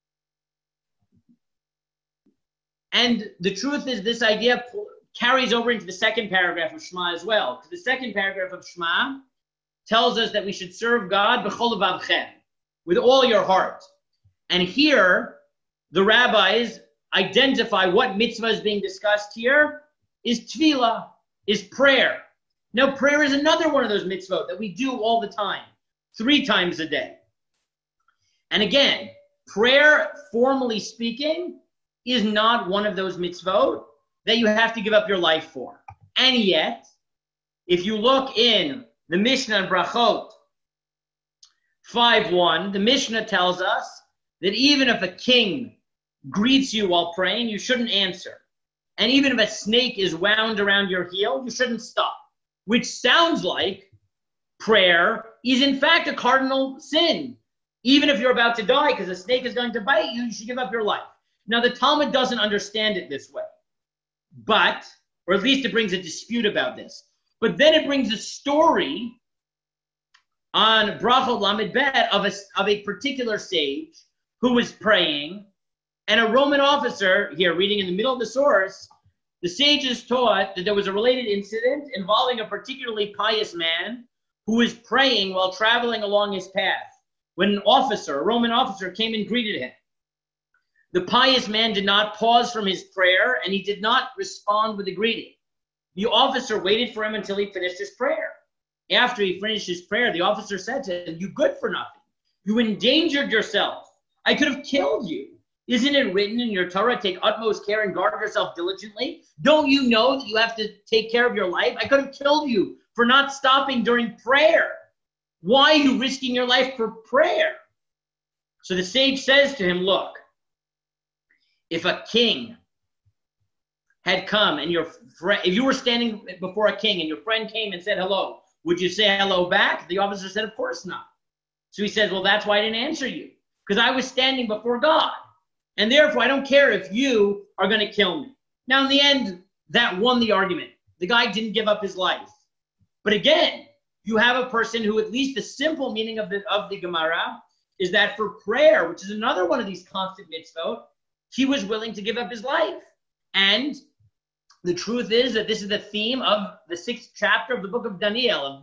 And the truth is, this idea carries over into the second paragraph of Shema as well. Because the second paragraph of Shema tells us that we should serve God b'chol levavchem, with all your heart. And here, the rabbis identify what mitzvah is being discussed here is tefillah, is prayer. Now, prayer is another one of those mitzvot that we do all the time, 3 times a day. And again, prayer, formally speaking, is not one of those mitzvot that you have to give up your life for. And yet, if you look in the Mishnah in Brachot 5:1, the Mishnah tells us that even if a king greets you while praying, you shouldn't answer. And even if a snake is wound around your heel, you shouldn't stop. Which sounds like prayer is in fact a cardinal sin. Even if you're about to die because a snake is going to bite you, you should give up your life. Now, the Talmud doesn't understand it this way. But, or at least it brings a dispute about this. But then it brings a story on Brachot Lamed Bet of a particular sage who was praying, and a Roman officer, here reading in the middle of the source, the sages taught that there was a related incident involving a particularly pious man who was praying while traveling along his path, when a Roman officer, came and greeted him. The pious man did not pause from his prayer, and he did not respond with a greeting. The officer waited for him until he finished his prayer. After he finished his prayer, the officer said to him, "You good for nothing. You endangered yourself. I could have killed you. Isn't it written in your Torah, take utmost care and guard yourself diligently? Don't you know that you have to take care of your life? I could have killed you for not stopping during prayer. Why are you risking your life for prayer?" So the sage says to him, "Look, if a king had come and if you were standing before a king and your friend came and said hello, would you say hello back?" The officer said, "Of course not." So he says, "Well, that's why I didn't answer you, because I was standing before God. And therefore, I don't care if you are going to kill me." Now, in the end, that won the argument. The guy didn't give up his life. But again, you have a person who, at least the simple meaning of the Gemara is that for prayer, which is another one of these constant mitzvot, he was willing to give up his life. And the truth is that this is the theme of the 6th chapter of the book of Daniel,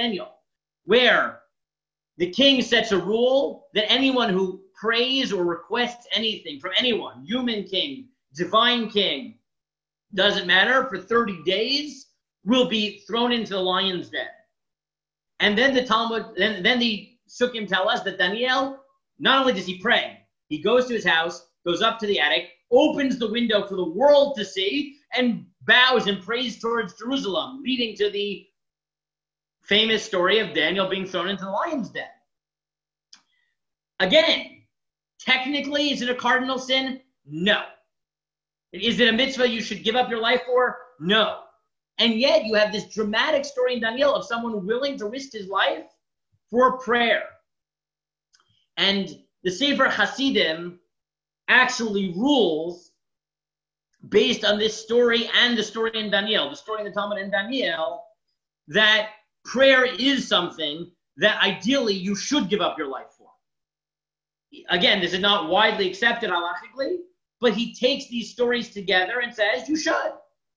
where the king sets a rule that anyone who prays or requests anything from anyone, human king, divine king, doesn't matter, for 30 days, will be thrown into the lion's den. And then the Talmud, then the Sukkim tell us that Daniel, not only does he pray, he goes to his house, goes up to the attic, opens the window for the world to see, and bows and prays towards Jerusalem, leading to the famous story of Daniel being thrown into the lion's den. Again, technically, is it a cardinal sin? No. Is it a mitzvah you should give up your life for? No. And yet you have this dramatic story in Daniel of someone willing to risk his life for prayer. And the Sefer Hasidim actually rules, based on this story and the story in Daniel, the story in the Talmud in Daniel, that prayer is something that ideally you should give up your life for. Again, this is not widely accepted halachically, but he takes these stories together and says you should.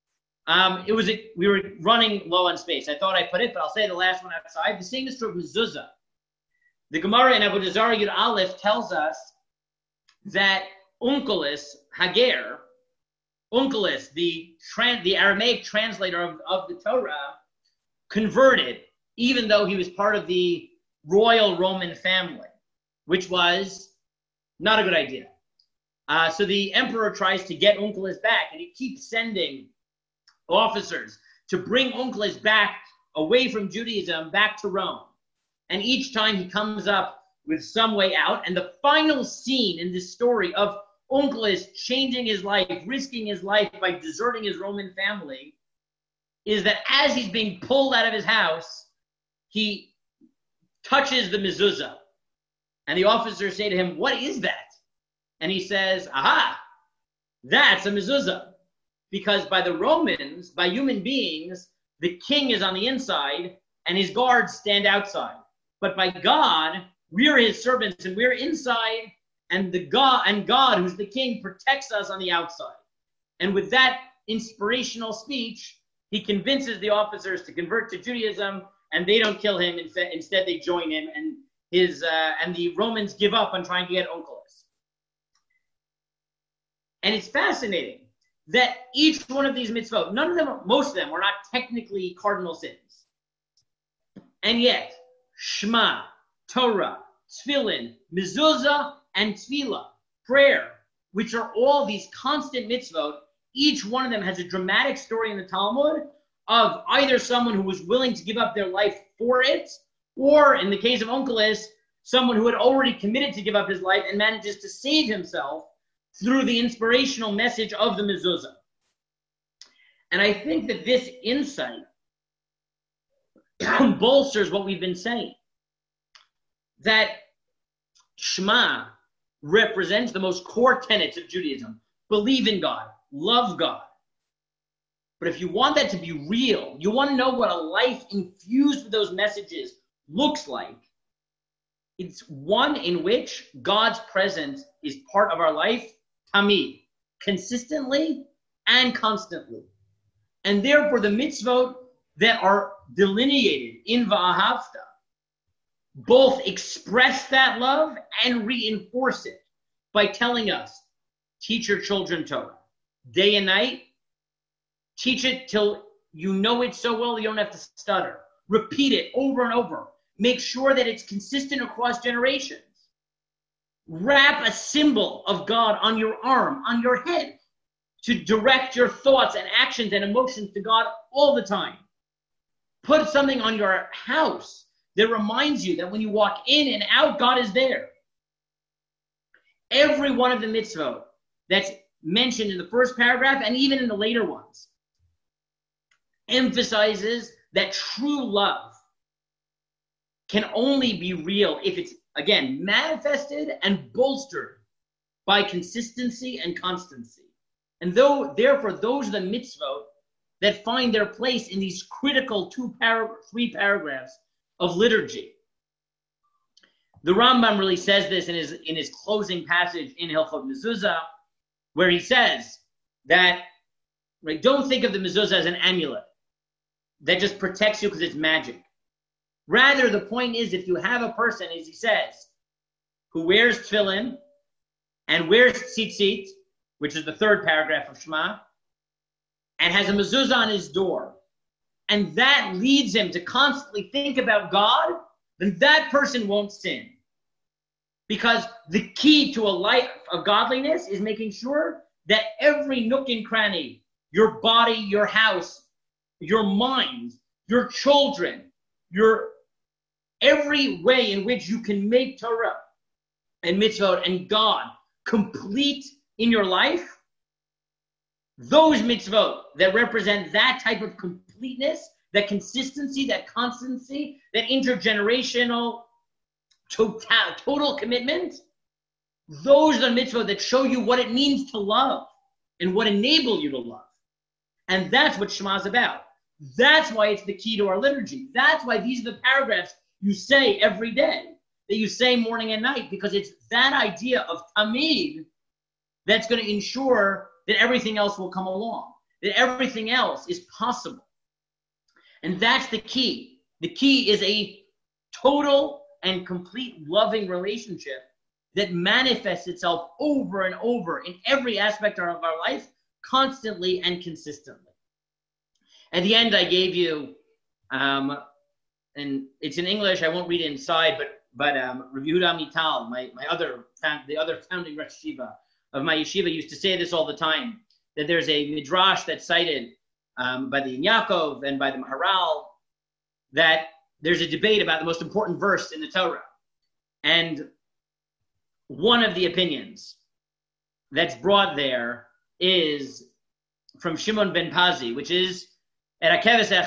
We were running low on space. I thought I put it, but I'll say the last one outside. The same is true of mezuzah. The Gemara in Avodah Zarah Yud Aleph tells us that Onkelos, Hager, Onkelos, the Aramaic translator of the Torah, converted, even though he was part of the royal Roman family, which was not a good idea. So the emperor tries to get Onkelos back, and he keeps sending officers to bring Onkelos back away from Judaism, back to Rome. And each time he comes up with some way out. And the final scene in this story of Onkelos changing his life, risking his life by deserting his Roman family, is that as he's being pulled out of his house, he touches the mezuzah. And the officers say to him, "What is that?" And he says, "Aha, that's a mezuzah." Because by the Romans, by human beings, the king is on the inside and his guards stand outside. But by God, we're his servants and we're inside, and God, who's the king, protects us on the outside. And with that inspirational speech, he convinces the officers to convert to Judaism, and they don't kill him. Instead, they join him, and the Romans give up on trying to get Onkelos. And it's fascinating that each one of these mitzvot, most of them are not technically cardinal sins. And yet, Shema, Torah, Tefillin, Mezuzah, and Tefillah, prayer, which are all these constant mitzvot, each one of them has a dramatic story in the Talmud of either someone who was willing to give up their life for it, or in the case of Onkelos, someone who had already committed to give up his life and manages to save himself through the inspirational message of the mezuzah. And I think that this insight bolsters what we've been saying, that Shema represents the most core tenets of Judaism. Believe in God, love God. But if you want that to be real, you want to know what a life infused with those messages looks like, it's one in which God's presence is part of our life, tamid, consistently and constantly. And therefore, the mitzvot that are delineated in Va'ahavta both express that love and reinforce it by telling us, teach your children Torah day and night. Teach it till you know it so well you don't have to stutter. Repeat it over and over. Make sure that it's consistent across generations. Wrap a symbol of God on your arm, on your head, to direct your thoughts and actions and emotions to God all the time. Put something on your house that reminds you that when you walk in and out, God is there. Every one of the mitzvot that's mentioned in the first paragraph and even in the later ones emphasizes that true love can only be real if it's, again, manifested and bolstered by consistency and constancy. And therefore, those are the mitzvot that find their place in these critical three paragraphs of liturgy. The Rambam really says this in his closing passage in Hilchot Mezuzah, where he says that, right, don't think of the mezuzah as an amulet that just protects you because it's magic. Rather, the point is, if you have a person, as he says, who wears tefillin and wears tzitzit, which is the third paragraph of Shema, and has a mezuzah on his door, and that leads him to constantly think about God, then that person won't sin. Because the key to a life of godliness is making sure that every nook and cranny, your body, your house, your mind, your children, your every way in which you can make Torah and mitzvot and God complete in your life, those mitzvot that represent that type of completeness, that consistency, that constancy, that intergenerational total commitment, those are the mitzvot that show you what it means to love and what enable you to love. And that's what Shema is about. That's why it's the key to our liturgy. That's why these are the paragraphs you say every day, that you say morning and night, because it's that idea of tamid that's going to ensure that everything else will come along, that everything else is possible. And that's the key. The key is a total and complete loving relationship that manifests itself over and over in every aspect of our life, constantly and consistently. At the end, I gave you, and it's in English, I won't read it inside, but Rav Yehuda Mital, the other founding Rosh Yeshiva of my yeshiva, used to say this all the time, that there's a midrash that's cited by the Yaakov and by the Maharal, that there's a debate about the most important verse in the Torah. And one of the opinions that's brought there is from Shimon ben Pazi, which is that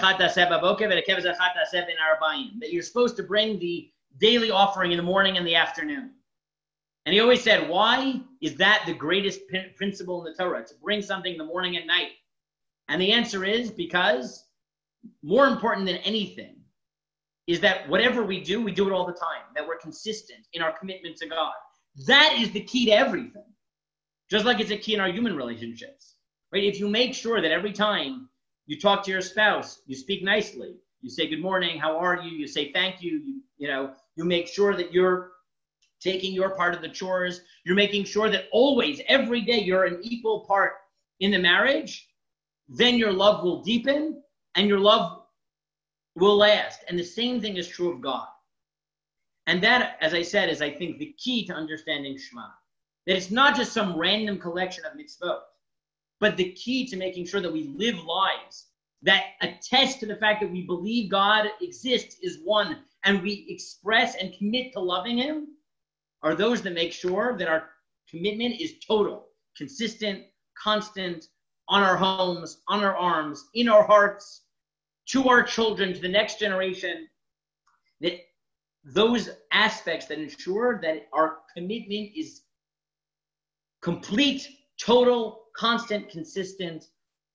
you're supposed to bring the daily offering in the morning and the afternoon. And he always said, why is that the greatest principle in the Torah, to bring something in the morning and night? And the answer is because more important than anything is that whatever we do it all the time, that we're consistent in our commitment to God. That is the key to everything. Just like it's a key in our human relationships, right? If you make sure that every time you talk to your spouse, you speak nicely, you say good morning, how are you? You say thank you, you make sure that you're taking your part of the chores. You're making sure that always, every day, you're an equal part in the marriage. Then your love will deepen and your love will last. And the same thing is true of God. And that, as I said, is, I think, the key to understanding Shema. That it's not just some random collection of mitzvot, but the key to making sure that we live lives that attest to the fact that we believe God exists is one, and we express and commit to loving him, are those that make sure that our commitment is total, consistent, constant, on our homes, on our arms, in our hearts, to our children, to the next generation, that those aspects that ensure that our commitment is complete, total, constant, consistent,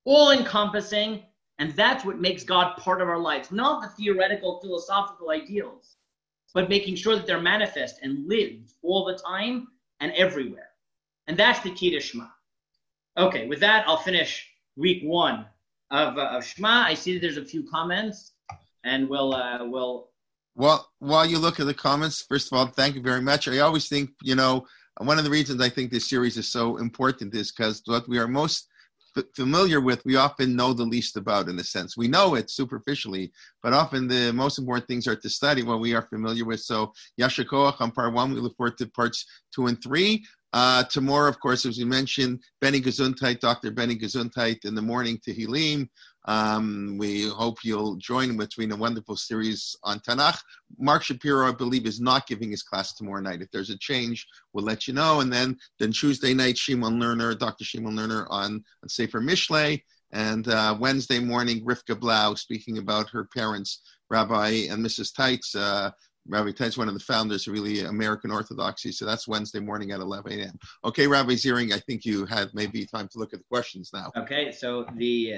all-encompassing, and that's what makes God part of our lives. Not the theoretical, philosophical ideals, but making sure that they're manifest and lived all the time and everywhere. And that's the key to Shema. Okay, with that, I'll finish week 1 of Shema. I see that there's a few comments, and we'll.
Well, while you look at the comments, first of all, thank you very much. I always think, one of the reasons I think this series is so important is because what we are most familiar with, we often know the least about, in a sense. We know it superficially, but often the most important things are to study what we are familiar with. So, Yasher Koach on part 1. We look forward to parts 2 and 3. Tomorrow, of course, as we mentioned, Benny Gesundheit, Dr. Benny Gesundheit in the morning to Hilim. We hope you'll join between a wonderful series on Tanakh. Mark Shapiro, I believe, is not giving his class tomorrow night. If there's a change, we'll let you know. And then Tuesday night, Shimon Lerner, Dr. Shimon Lerner on Sefer Mishlei. And Wednesday morning, Rivka Blau speaking about her parents, Rabbi and Mrs. Teitz. Rabbi Teitz, one of the founders of really American Orthodoxy. So that's Wednesday morning at 11 a.m. Okay, Rabbi Ziering, I think you had maybe time to look at the questions now.
Okay, so the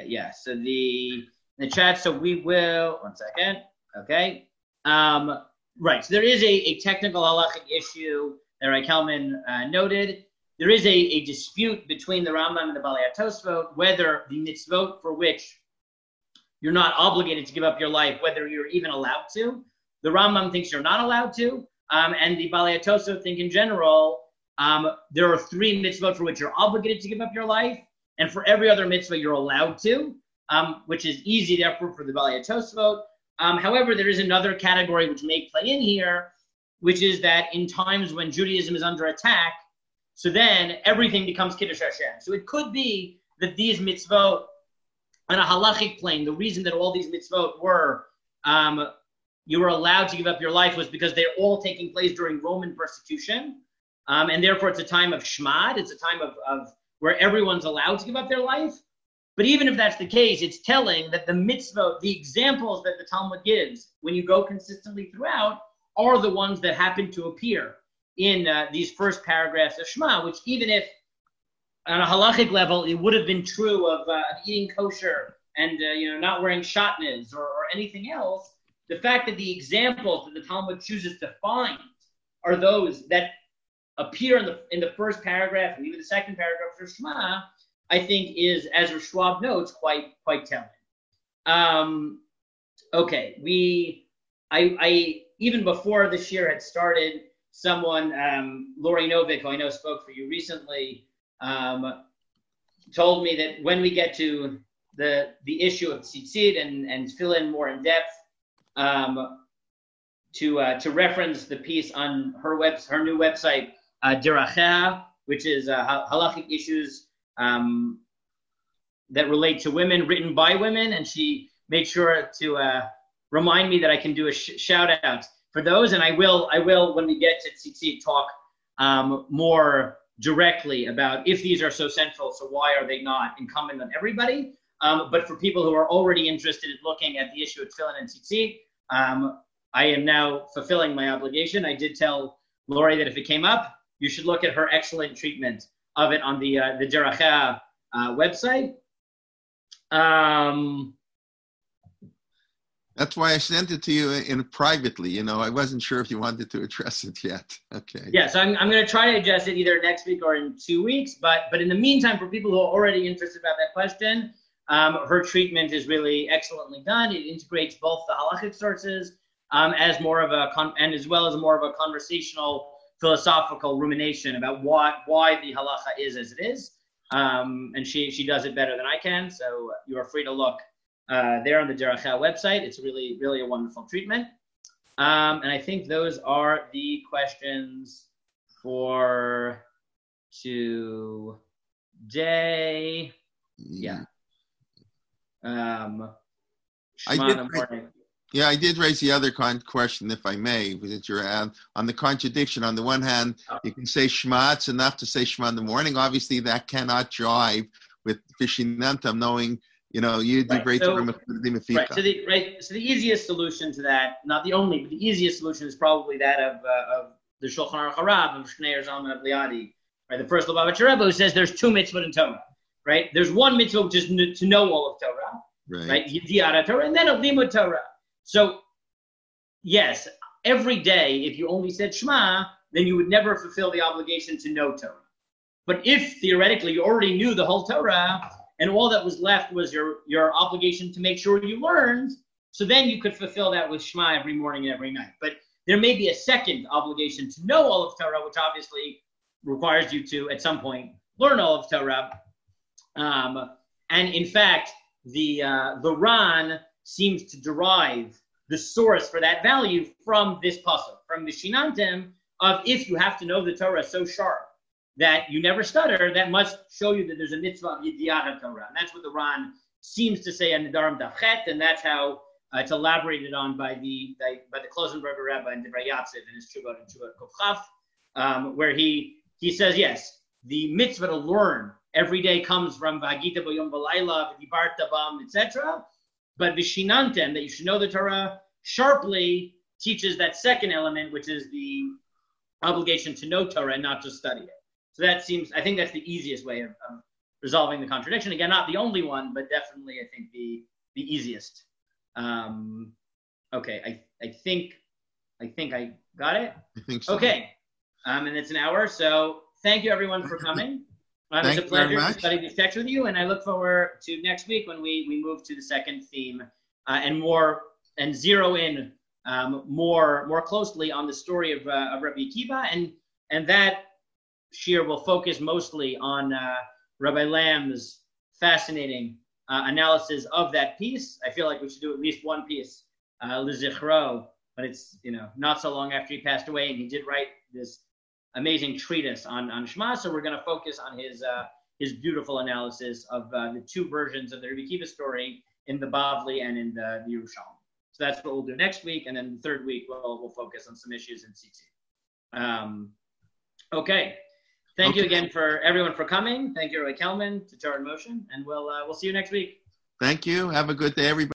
chat. So we will, 1 second. Okay. Right. So there is a technical halachic issue that Rabbi Kelman noted. There is a dispute between the Rambam and the Balei HaTosfot whether the mitzvot for which you're not obligated to give up your life, whether you're even allowed to. The Rambam thinks you're not allowed to, and the Balei HaTosfot think in general there are 3 mitzvot for which you're obligated to give up your life, and for every other mitzvah you're allowed to, which is easy, therefore, for the Balei HaTosfot. However, there is another category which may play in here, which is that in times when Judaism is under attack, so then everything becomes Kiddush Hashem. So it could be that these mitzvot, on a halachic plane, the reason that all these mitzvot were you were allowed to give up your life was because they're all taking place during Roman persecution. And therefore it's a time of Shmad. It's a time of where everyone's allowed to give up their life. But even if that's the case, it's telling that the mitzvah, the examples that the Talmud gives, when you go consistently throughout, are the ones that happen to appear in these first paragraphs of Shema, which even if on a halachic level, it would have been true of eating kosher and not wearing shatnez or anything else, the fact that the examples that the Talmud chooses to find are those that appear in the first paragraph and even the second paragraph of Shema, I think is, as Schwab notes, quite telling. Okay, I even before this year had started, someone, Lori Novick, who I know spoke for you recently, told me that when we get to the issue of tzitzit and fill in more in depth, to reference the piece on her new website, Derachea, which is halachic issues that relate to women, written by women, and she made sure to remind me that I can do a shout out for those, and I will when we get to tzitzit talk more directly about if these are so central, so why are they not incumbent on everybody? But for people who are already interested in looking at the issue of tefillin and tzitzit, I am now fulfilling my obligation. I did tell Lori that if it came up, you should look at her excellent treatment of it on the Derachea website.
That's why I sent it to you privately. I wasn't sure if you wanted to address it yet. Okay.
Yeah, so I'm going to try to address it either next week or in 2 weeks. But in the meantime, for people who are already interested about that question, her treatment is really excellently done. It integrates both the halachic sources as more of and as well as more of a conversational, philosophical rumination about why the halacha is as it is. And she does it better than I can. So you are free to look there on the Derachea website. It's really, really a wonderful treatment. And I think those are the questions for today. Yeah.
I did raise the other question, if I may, that you're on the contradiction. On the one hand, you can say Shema, it's enough to say Shema in the morning. Obviously, that cannot jive with Fishinantam, knowing, you do great to
Right. So the easiest solution to that, not the only, but the easiest solution is probably that of the Shulchan Aruch Harav of Shnei Zalman of Liadi, right? The first Lubavitcher Rebbe, who says there's 2 mitzvot in Torah. right? There's one mitzvah, which is to know all of Torah, right? Yediat Torah, and then a limud Torah. So, yes, every day, if you only said Shema, then you would never fulfill the obligation to know Torah. But if, theoretically, you already knew the whole Torah, and all that was left was your obligation to make sure you learned, so then you could fulfill that with Shema every morning and every night. But there may be a second obligation to know all of Torah, which obviously requires you to, at some point, learn all of Torah. And in fact, the Ran seems to derive the source for that value from this pasuk, from the Shinantim, of if you have to know the Torah so sharp that you never stutter, that must show you that there's a mitzvah of Yediat Torah. And that's what the Ran seems to say on Nedarim Dachet, and that's how it's elaborated on by the Klosenberger Rebbe and Divrei Yatziv in his Tshuvot and Tshuvot Kuf Chaf, where he says, yes, the mitzvah to learn every day comes from V'hagita b'yom v'layla, v'dibarta bam, etc. But Vishinanten, that you should know the Torah sharply, teaches that second element, which is the obligation to know Torah and not just study it. So that seems, I think that's the easiest way of resolving the contradiction. Again, not the only one, but definitely, I think, the easiest. Okay, I think I got it.
I think so.
Okay, and it's an hour. So thank you everyone for coming. It's a pleasure to study these texts with you, and I look forward to next week when we move to the second theme and zero in more closely on the story of Rabbi Akiva, and that shir will focus mostly on Rabbi Lamb's fascinating analysis of that piece. I feel like we should do at least one piece, L'Zichro, but it's not so long after he passed away, and he did write this amazing treatise on Shema. So we're going to focus on his beautiful analysis of the two versions of the Rabbi Akiva story in the Bavli and in the Yerushalmi. So that's what we'll do next week, and then the third week we'll focus on some issues in Tzitzi. Okay. Thank you again for everyone for coming. Thank you, Roy Kelman, to Torah in Motion, and we'll see you next week.
Thank you. Have a good day, everybody.